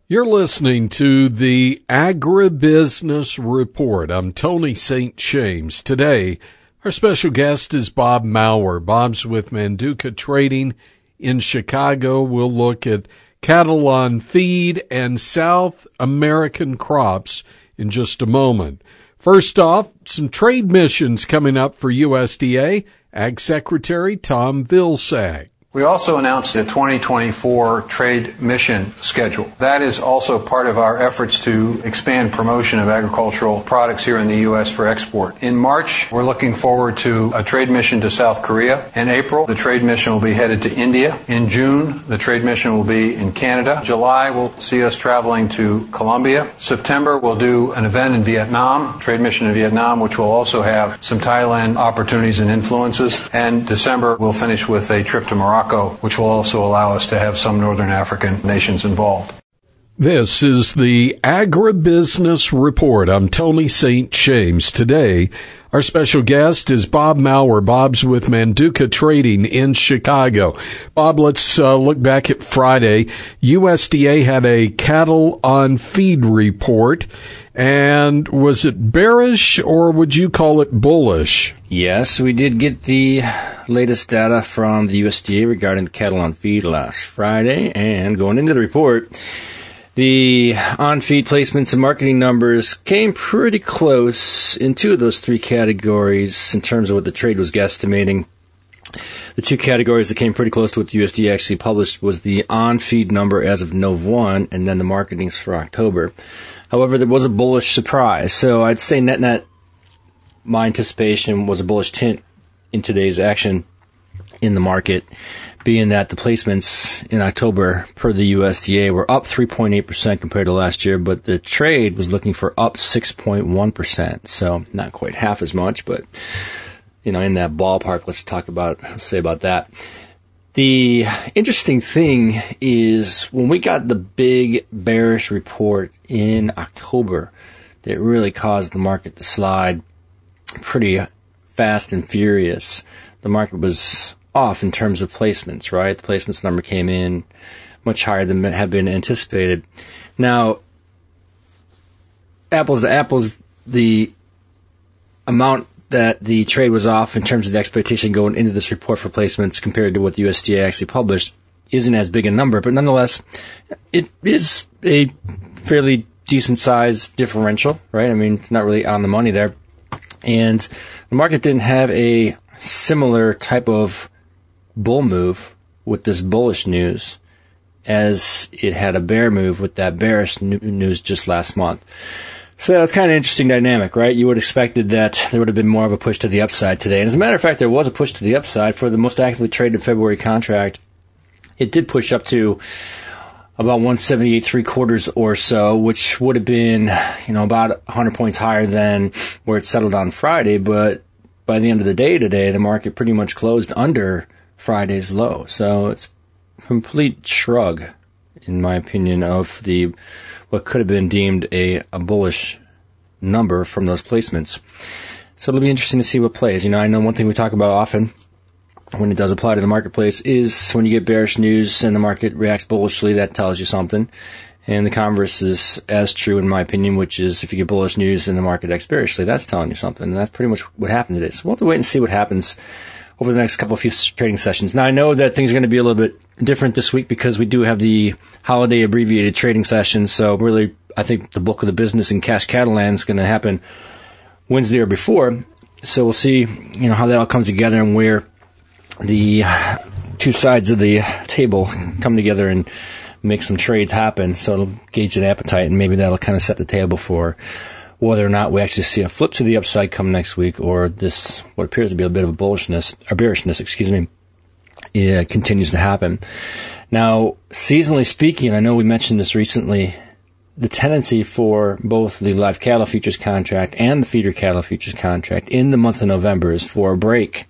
You're listening to the Agribusiness Report. I'm Tony St. James. Today, our special guest is Bob Maurer. Bob's with Manduca Trading in Chicago. We'll look at cattle on feed and South American crops in just a moment. First off, some trade missions coming up for USDA. Ag Secretary Tom Vilsack. We also announced the 2024 trade mission schedule. That is also part of our efforts to expand promotion of agricultural products here in the U.S. for export. In March, we're looking forward to a trade mission to South Korea. In April, the trade mission will be headed to India. In June, the trade mission will be in Canada. July will see us traveling to Colombia. September, we'll do an event in Vietnam, trade mission in Vietnam, which will also have some Thailand opportunities and influences. And December, we'll finish with a trip to Morocco, which will also allow us to have some Northern African nations involved. This is the Agribusiness Report. I'm Tony St. James. Today, our special guest is Bob Maurer. Bob's with Manduca Trading in Chicago. Bob, let's look back at Friday. USDA had a cattle on feed report. And was it bearish or would you call it bullish? Yes, we did get the latest data from the USDA regarding the cattle on feed last Friday. And going into the report, the on-feed placements and marketing numbers came pretty close in two of those three categories in terms of what the trade was guesstimating. The two categories that came pretty close to what the USDA actually published was the on-feed number as of Nov 1 and then the marketings for October. However, there was a bullish surprise. So I'd say net-net, my anticipation was a bullish tint in today's action in the market, being that the placements in October per the USDA were up 3.8% compared to last year, but the trade was looking for up 6.1%. So not quite half as much, but in that ballpark. Let's say about that. The interesting thing is when we got the big bearish report in October that really caused the market to slide pretty fast and furious. The market was off in terms of placements, right? The placements number came in much higher than had been anticipated. Now, apples to apples, the amount that the trade was off in terms of the expectation going into this report for placements compared to what the USDA actually published isn't as big a number, but nonetheless, it is a fairly decent size differential, right? I mean, it's not really on the money there. And the market didn't have a similar type of bull move with this bullish news as it had a bear move with that bearish news just last month. So it's kind of an interesting dynamic, right? You would have expected that there would have been more of a push to the upside today. And as a matter of fact, there was a push to the upside for the most actively traded February contract. It did push up to about 178.75 or so, which would have been, about 100 points higher than where it settled on Friday. But by the end of the day today, the market pretty much closed under Friday's low. So it's a complete shrug, in my opinion, of what could have been deemed a bullish number from those placements. So it'll be interesting to see what plays. I know one thing we talk about often when it does apply to the marketplace is when you get bearish news and the market reacts bullishly, that tells you something. And the converse is as true, in my opinion, which is if you get bullish news and the market acts bearishly, that's telling you something. And that's pretty much what happened today. So we'll have to wait and see what happens over the next couple of few trading sessions. Now, I know that things are going to be a little bit different this week because we do have the holiday abbreviated trading sessions. So really, I think the bulk of the business in cash cattle land is going to happen Wednesday or before. So we'll see, how that all comes together and where the two sides of the table come together and make some trades happen. So it'll gauge an appetite, and maybe that'll kind of set the table for whether or not we actually see a flip to the upside come next week, or this, what appears to be a bit of a bearishness, continues to happen. Now, seasonally speaking, I know we mentioned this recently, the tendency for both the live cattle futures contract and the feeder cattle futures contract in the month of November is for a break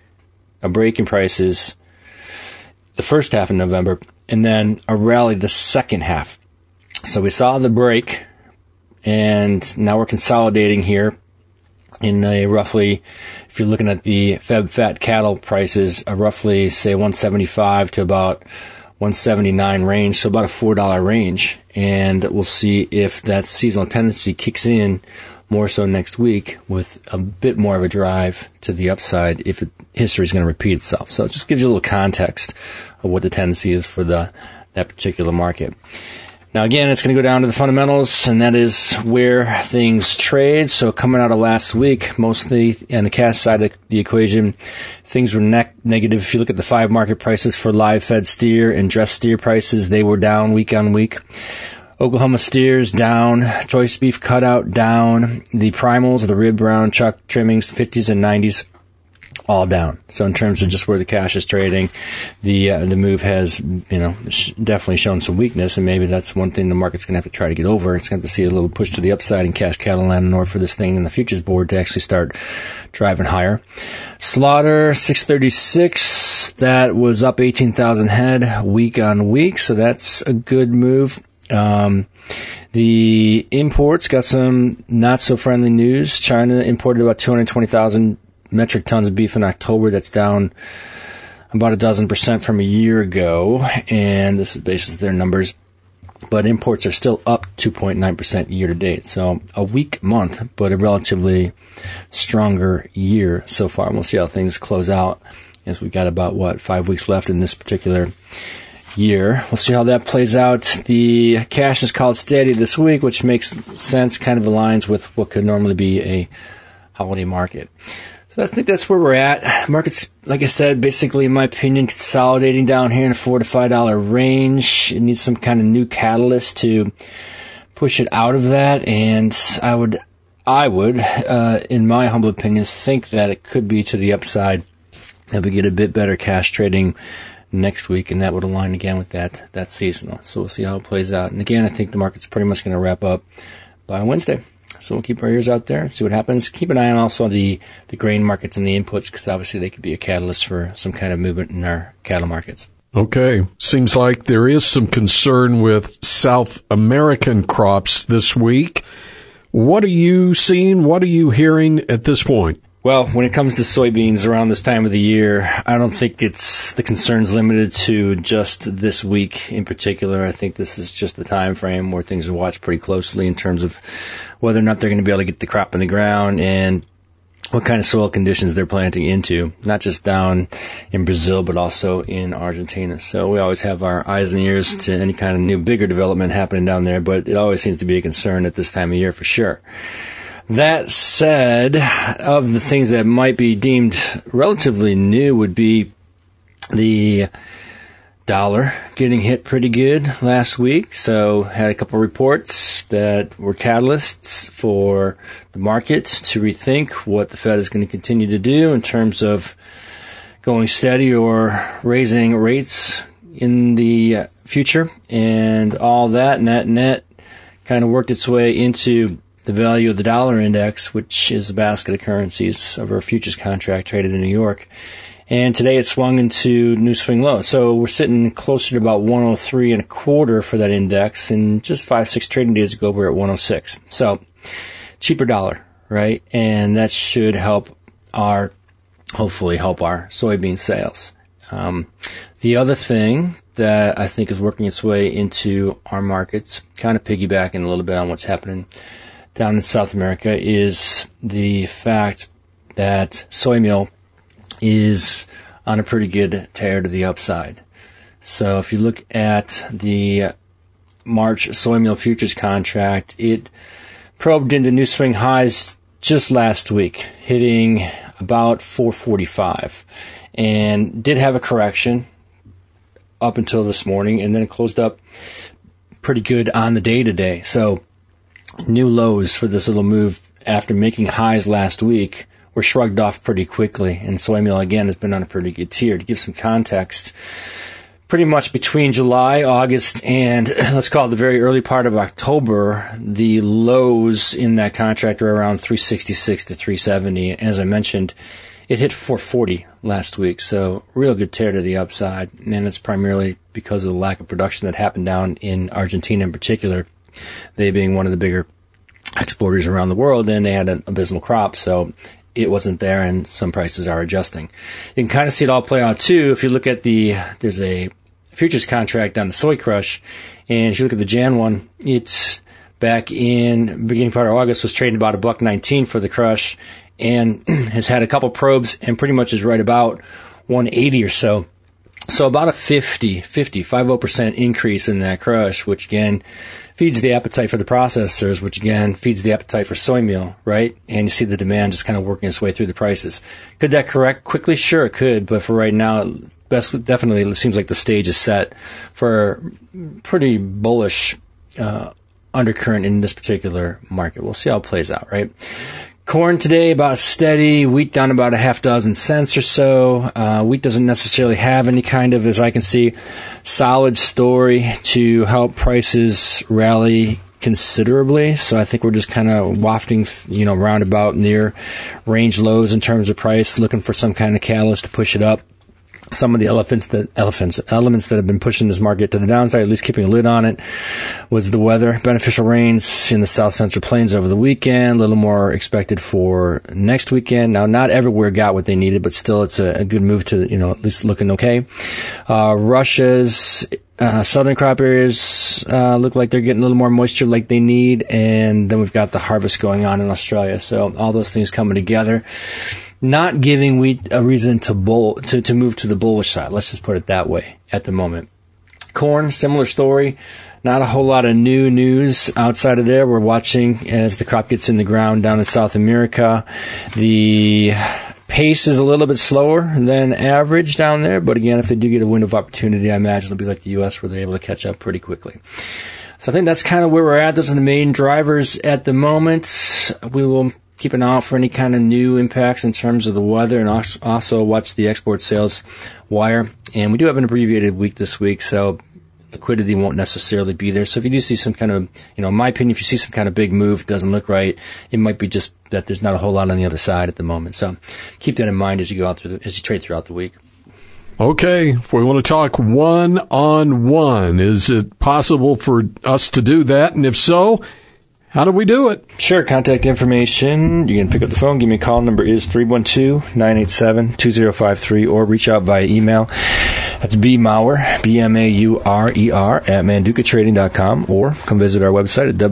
in prices the first half of November, and then a rally the second half. So we saw the break, and now we're consolidating here in a roughly, if you're looking at the Feb fat cattle prices, a roughly, say, 175 to about 179 range, so about a $4 range. and we'll see if that seasonal tendency kicks in more so next week with a bit more of a drive to the upside if history is going to repeat itself. So it just gives you a little context of what the tendency is for that particular market. Now, again, it's going to go down to the fundamentals, and that is where things trade. So coming out of last week, mostly on the cash side of the equation, things were negative. If you look at the 5 market prices for live fed steer and dressed steer prices, they were down week on week. Oklahoma steers down, choice beef cutout down, the primals, the rib, brown, chuck trimmings, 50s and 90s, all down. So in terms of just where the cash is trading, the move has, definitely shown some weakness, and maybe that's one thing the market's going to have to try to get over. It's going to have to see a little push to the upside in cash cattle land in order for this thing in the futures board to actually start driving higher. Slaughter 636, that was up 18,000 head week on week, so that's a good move. The imports got some not so friendly news. China imported about 220,000 metric tons of beef in October. That's down about 12% from a year ago, and this is based on their numbers. But imports are still up 2.9% year to date. So a weak month, but a relatively stronger year so far. And we'll see how things close out as we've got about, 5 weeks left in this particular year. We'll see how that plays out. The cash is called steady this week, which makes sense, kind of aligns with what could normally be a holiday market. So I think that's where we're at. Market's, like I said, basically, in my opinion, consolidating down here in a $4 to $5 range. It needs some kind of new catalyst to push it out of that, and I would, in my humble opinion, think that it could be to the upside if we get a bit better cash trading next week, and that would align again with that seasonal. So we'll see how it plays out. And again, I think the market's pretty much going to wrap up by Wednesday. So we'll keep our ears out there and see what happens. Keep an eye on also the grain markets and the inputs, because obviously they could be a catalyst for some kind of movement in our cattle markets. Okay. Seems like there is some concern with South American crops this week. What are you seeing? What are you hearing at this point? Well, when it comes to soybeans around this time of the year, I don't think the concern's limited to just this week in particular. I think this is just the time frame where things are watched pretty closely in terms of whether or not they're going to be able to get the crop in the ground and what kind of soil conditions they're planting into, not just down in Brazil, but also in Argentina. So we always have our eyes and ears to any kind of new, bigger development happening down there, but it always seems to be a concern at this time of year for sure. That said, of the things that might be deemed relatively new would be the dollar getting hit pretty good last week. So had a couple reports that were catalysts for the market to rethink what the Fed is going to continue to do in terms of going steady or raising rates in the future. And all that net kind of worked its way into the value of the dollar index, which is a basket of currencies of our futures contract traded in New York. And today it swung into new swing low. So we're sitting closer to about 103.25 for that index. And just 5-6 trading days ago, we're at 106. So cheaper dollar, right? And that should hopefully help our soybean sales. The other thing that I think is working its way into our markets, kind of piggybacking a little bit on what's happening down in South America, is the fact that soy meal is on a pretty good tear to the upside. So if you look at the March soy meal futures contract, it probed into new swing highs just last week, hitting about 445, and did have a correction up until this morning, and then it closed up pretty good on the day today. So new lows for this little move after making highs last week were shrugged off pretty quickly, and soy meal again has been on a pretty good tier. To give some context, pretty much between July, August, and let's call it the very early part of October, the lows in that contract are around 366 to 370. As I mentioned, it hit 440 last week, so real good tear to the upside, and it's primarily because of the lack of production that happened down in Argentina in particular, they being one of the bigger exporters around the world, and they had an abysmal crop, so it wasn't there, and some prices are adjusting. You can kind of see it all play out too if you look at there's a futures contract on the soy crush. And if you look at the Jan one, it's back in beginning part of August was trading about $1.19 for the crush, and has had a couple probes and pretty much is right about 180 or so. So about a 50% increase in that crush, which again feeds the appetite for the processors, which again feeds the appetite for soy meal, right? And you see the demand just kind of working its way through the prices. Could that correct quickly? Sure, it could. But for right now, definitely it seems like the stage is set for pretty bullish undercurrent in this particular market. We'll see how it plays out, right? Corn today about steady, wheat down about a half dozen cents or so. Wheat doesn't necessarily have any kind of, as I can see, solid story to help prices rally considerably. So I think we're just kind of wafting, roundabout near range lows in terms of price, looking for some kind of catalyst to push it up. Some of the elements that have been pushing this market to the downside, at least keeping a lid on it, was the weather. Beneficial rains in the South Central Plains over the weekend, a little more expected for next weekend. Now, not everywhere got what they needed, but still it's a good move to, at least looking okay. Russia's southern crop areas look like they're getting a little more moisture like they need, and then we've got the harvest going on in Australia. So all those things coming together, not giving wheat a reason to move to the bullish side. Let's just put it that way at the moment. Corn, similar story. Not a whole lot of new news outside of there. We're watching as the crop gets in the ground down in South America. The pace is a little bit slower than average down there, but again, if they do get a window of opportunity, I imagine it'll be like the U.S. where they're able to catch up pretty quickly. So I think that's kind of where we're at. Those are the main drivers at the moment. We will keep an eye out for any kind of new impacts in terms of the weather, and also watch the export sales wire. And we do have an abbreviated week this week, so liquidity won't necessarily be there. So if you do see some kind of, in my opinion, if you see some kind of big move, doesn't look right, it might be just that there's not a whole lot on the other side at the moment. So keep that in mind as you go out as you trade throughout the week. Okay, if we want to talk one-on-one, is it possible for us to do that? And if so, how do we do it? Sure. Contact information. You can pick up the phone. Give me a call. Number is 312-987-2053, or reach out via email. That's bmaurer, B-M-A-U-R-E-R, at mandukatrading.com, or come visit our website at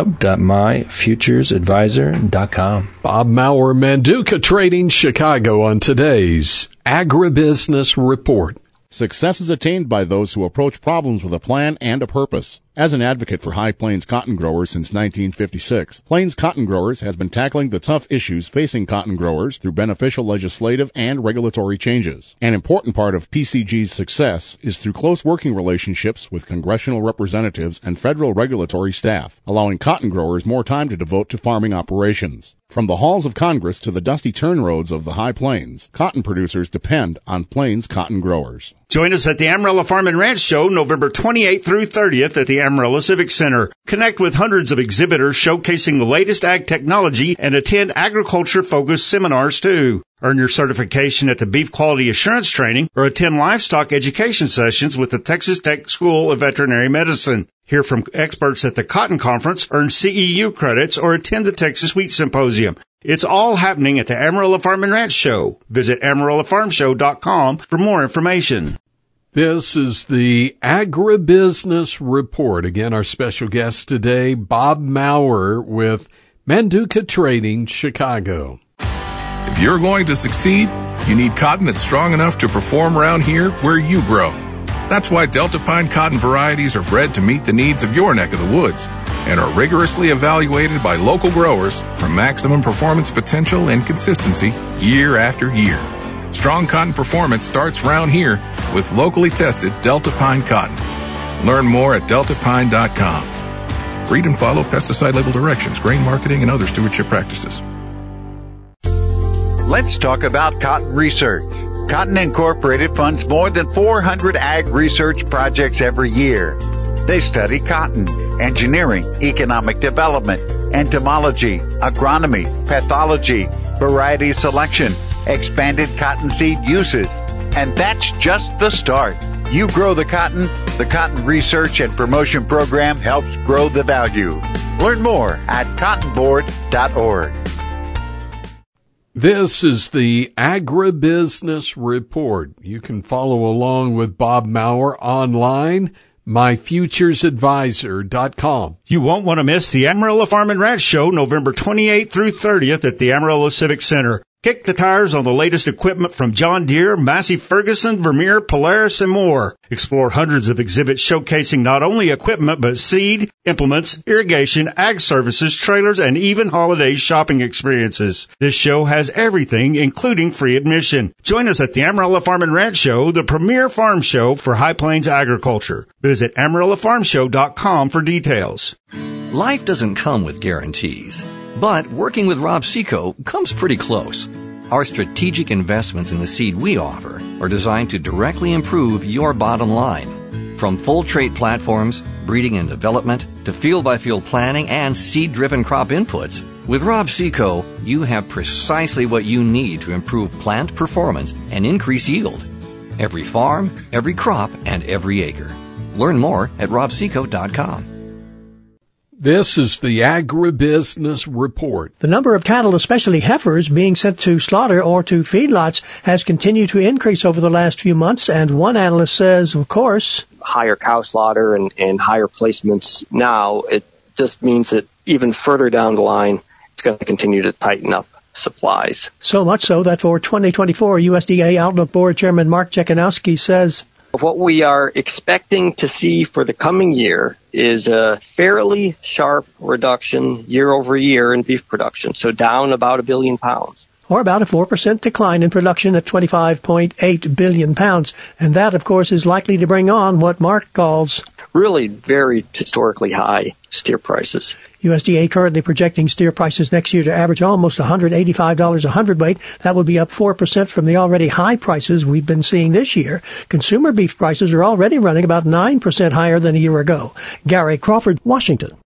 www.myfuturesadvisor.com. Bob Maurer, Manduka Trading, Chicago, on today's Agribusiness Report. Success is attained by those who approach problems with a plan and a purpose. As an advocate for High Plains cotton growers since 1956, Plains Cotton Growers has been tackling the tough issues facing cotton growers through beneficial legislative and regulatory changes. An important part of PCG's success is through close working relationships with congressional representatives and federal regulatory staff, allowing cotton growers more time to devote to farming operations. From the halls of Congress to the dusty turn roads of the High Plains, cotton producers depend on Plains Cotton Growers. Join us at the Amarillo Farm and Ranch Show November 28th through 30th at the Amarillo Civic Center. Connect with hundreds of exhibitors showcasing the latest ag technology and attend agriculture-focused seminars too. Earn your certification at the Beef Quality Assurance Training or attend livestock education sessions with the Texas Tech School of Veterinary Medicine. Hear from experts at the Cotton Conference, earn CEU credits, or attend the Texas Wheat Symposium. It's all happening at the Amarillo Farm and Ranch Show. Visit AmarilloFarmShow.com for more information. This is the Agribusiness Report. Again, our special guest today, Bob Maurer with Manduka Trading, Chicago. If you're going to succeed, you need cotton that's strong enough to perform around here where you grow. That's why Delta Pine cotton varieties are bred to meet the needs of your neck of the woods and are rigorously evaluated by local growers for maximum performance potential and consistency year after year. Strong cotton performance starts round here with locally tested Delta Pine cotton. Learn more at deltapine.com. Read and follow pesticide label directions, grain marketing, and other stewardship practices. Let's talk about cotton research. Cotton Incorporated funds more than 400 ag research projects every year. They study cotton, engineering, economic development, entomology, agronomy, pathology, variety selection, expanded cottonseed uses. And that's just the start. You grow the Cotton Research and Promotion Program helps grow the value. Learn more at cottonboard.org. This is the Agribusiness Report. You can follow along with Bob Maurer online, myfuturesadvisor.com. You won't want to miss the Amarillo Farm and Ranch Show November 28th through 30th at the Amarillo Civic Center. Kick the tires on the latest equipment from John Deere, Massey Ferguson, Vermeer, Polaris, and more. Explore hundreds of exhibits showcasing not only equipment, but seed, implements, irrigation, ag services, trailers, and even holiday shopping experiences. This show has everything, including free admission. Join us at the Amarillo Farm and Ranch Show, the premier farm show for High Plains agriculture. Visit AmarilloFarmShow.com for details. Life doesn't come with guarantees. But working with Rob Seco comes pretty close. Our strategic investments in the seed we offer are designed to directly improve your bottom line. From full trait platforms, breeding and development, to field-by-field planning and seed-driven crop inputs, with Rob Seco, you have precisely what you need to improve plant performance and increase yield. Every farm, every crop, and every acre. Learn more at robseco.com. This is the Agribusiness Report. The number of cattle, especially heifers, being sent to slaughter or to feedlots has continued to increase over the last few months, and one analyst says, of course, higher cow slaughter and higher placements now, it just means that even further down the line, it's going to continue to tighten up supplies. So much so that for 2024, USDA Outlook Board Chairman Mark Jekanowski says, what we are expecting to see for the coming year is a fairly sharp reduction year over year in beef production, so down about 1 billion pounds. Or about a 4% decline in production at 25.8 billion pounds. And that, of course, is likely to bring on what Mark calls really very historically high steer prices. USDA currently projecting steer prices next year to average almost $185 a hundredweight. That would be up 4% from the already high prices we've been seeing this year. Consumer beef prices are already running about 9% higher than a year ago. Gary Crawford, Washington.